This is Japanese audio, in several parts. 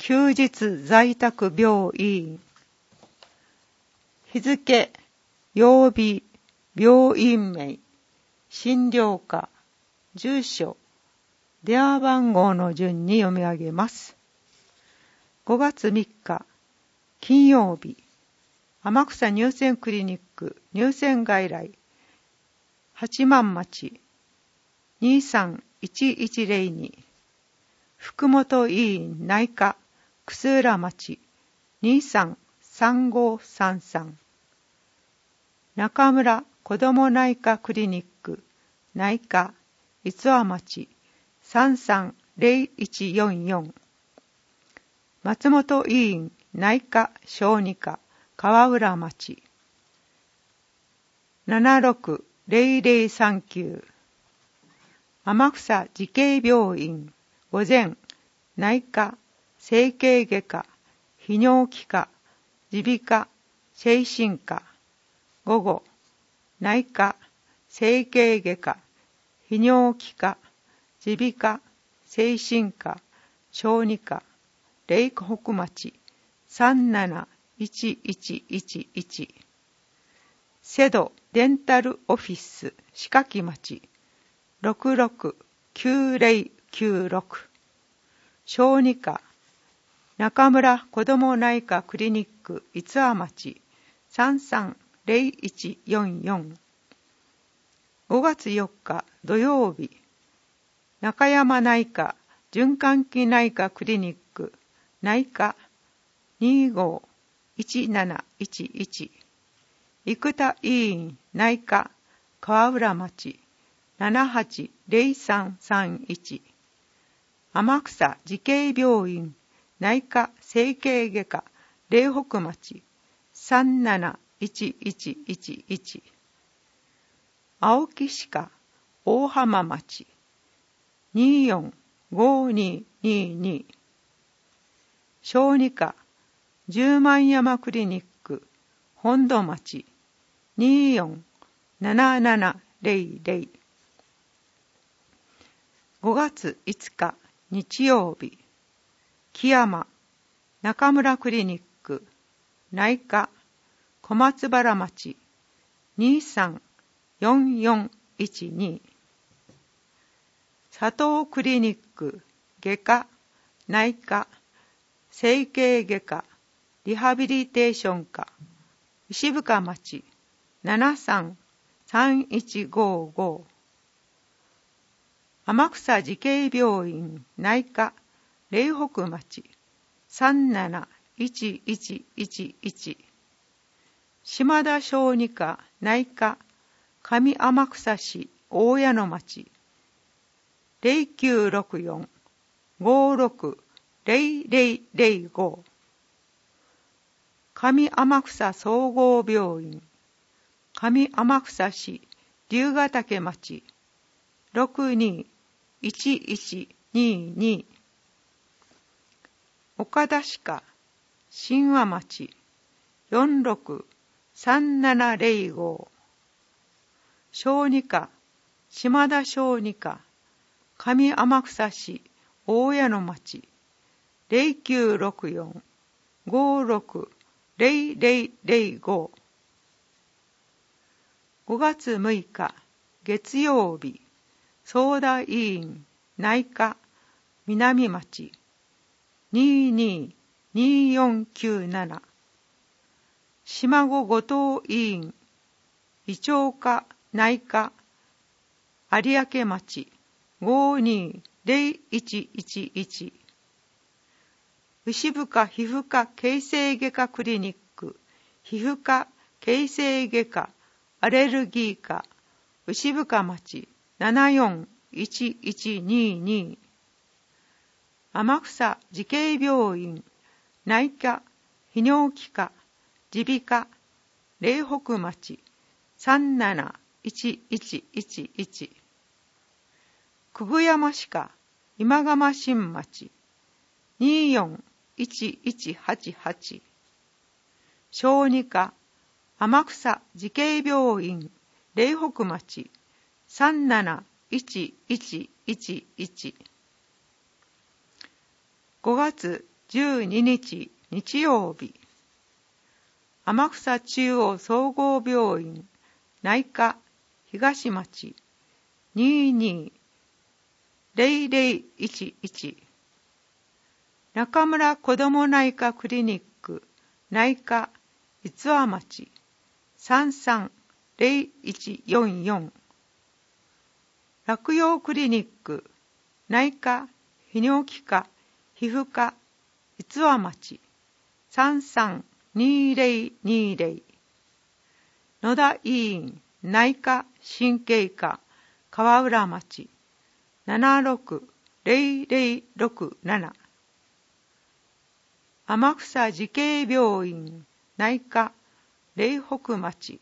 休日在宅病院。日付、曜日、病院名、診療科、住所、電話番号の順に読み上げます。5月3日、金曜日、天草乳腺クリニック乳腺外来、八幡町、23110に、福本医院内科、楠浦町、233533、中村子ども内科クリニック内科、逸話町、330144、松本医院内科小児科川浦町、760039、天草慈恵病院午前内科整形外科泌尿器科耳鼻科精神科、午後内科整形外科泌尿器科耳鼻科精神科小児科霊北町371111、セドデンタルオフィス四垣町669096、小児科中村子ども内科クリニック逸話町330144、5月4日土曜日、中山内科循環器内科クリニック内科251711、生田医院内科川浦町780331、天草慈恵病院内科整形外科霊北町371111、青木歯科大浜町245222、小児科十万山クリニック本土町247700、5月5日日曜日、木山中村クリニック内科小松原町234412、佐藤クリニック外科内科整形外科リハビリテーション科牛深町733155、天草慈恵病院内科霊北町371111、島田小児科内科上天草市大谷の町0964560005、上天草総合病院上天草市龍ヶ岳町621122、岡田歯科新和町463705、小児科島田小児科上天草市大谷の町0964560005、5月6日月曜日、相田医院内科南町222497、島子後藤医院胃腸科内科有明町520111、牛深皮膚科形成外科クリニック皮膚科形成外科アレルギー科牛深町741122、天草慈恵病院内科泌尿器科耳鼻科霊北町371111、久久山歯科今蒲新町241188、小児科天草慈恵病院霊北町371111、5月 12日日曜日、天草中央総合病院内科東町 22-0011、中村子ども内科クリニック内科逸話町 33-0144、洛陽クリニック内科泌尿器科皮膚科逸話町 33-2020、野田医院内科神経科川浦町 76-0067、天草慈恵病院内科嶺北町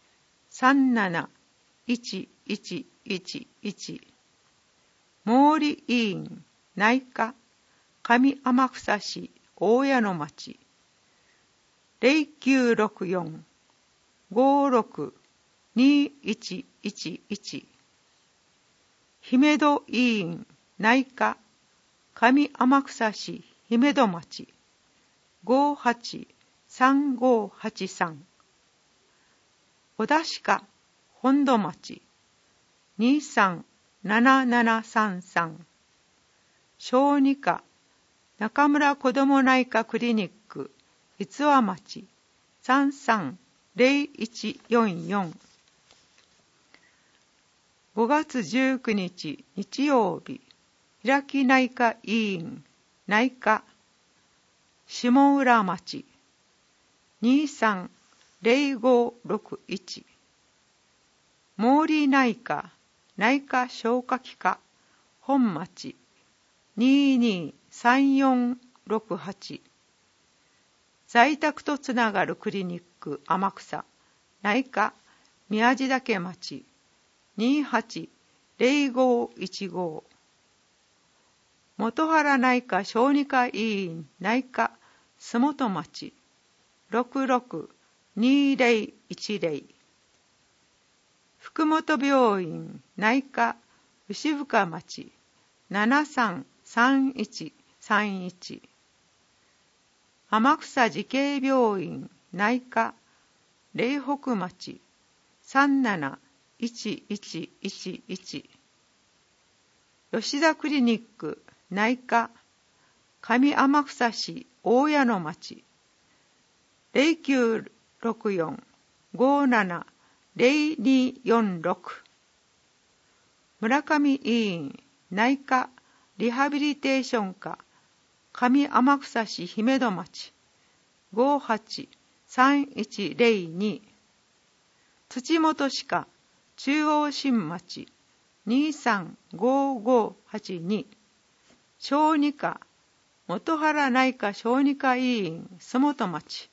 37-1111、毛利医院内科上天草市大谷の町 0964-56-2111、姫戸医院内科上天草市姫戸町 58-3583、小田歯科本土町 23-7733、小児科中村子ども内科クリニック逸話町 33-0144、5月19日日曜日、開き内科医院内科下浦町 23-0561、毛利内科内科消化器科本町 22-3468、在宅とつながるクリニック天草内科宮地岳町 28-0515、元原内科小児科医院内科洲本町 66-2010、福本病院内科牛深町 73-3131、天草慈恵病院内科嶺北町 37-1111、吉田クリニック内科上天草市大谷の町 0964-57-0246、村上医院内科リハビリテーション科上天草市姫戸町 58-3102、土本歯科中央新町 23-5582、小児科元原内科小児科医院洲本町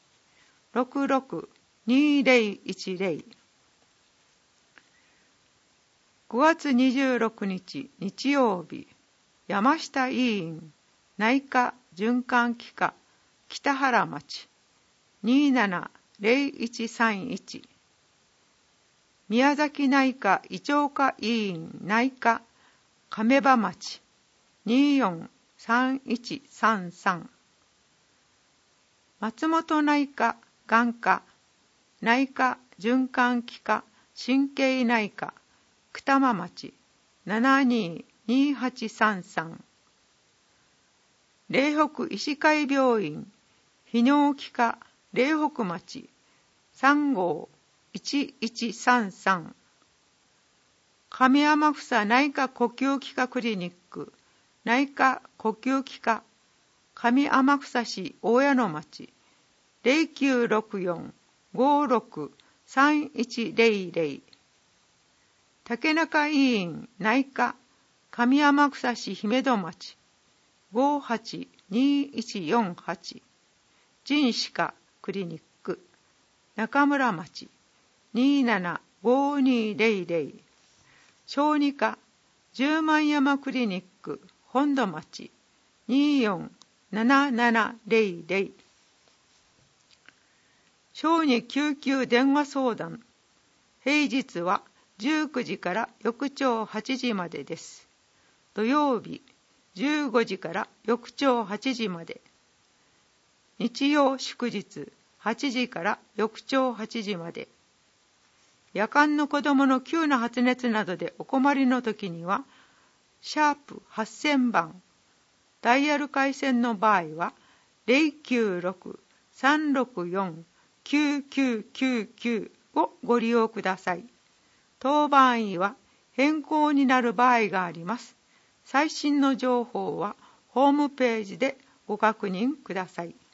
66-2010、5月26日日曜日、山下医院内科循環器科北原町 27-0131、宮崎内科胃腸科医院内科亀場町 24-3133、松本内科眼科内科循環器科神経内科二間町 72-2833、嶺北医師会病院泌尿器科嶺北町 35-1133、上天草内科呼吸器科クリニック内科呼吸器科上天草市大谷の町 0964-56-3100、竹中医院内科上天草市姫戸町 58-2148、腎歯科クリニック中村町 27-5200、小児科十万山クリニック本土町 24-7700、小児救急電話相談、平日は19時から翌朝8時までです。土曜日15時から翌朝8時まで。 日曜祝日8時から翌朝8時まで。夜間の子供の急な発熱などでお困りの時には、#8000番、ダイヤル回線の場合は 096-364-9999 をご利用ください。当番位は変更になる場合があります。最新の情報はホームページでご確認ください。